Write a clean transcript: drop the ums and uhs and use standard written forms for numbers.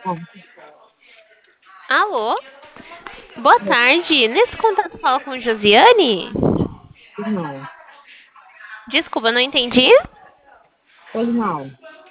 Bom, Alô? Boa tarde. Nesse contato fala com Josiane? pois não, Desculpa, não entendi. pois não.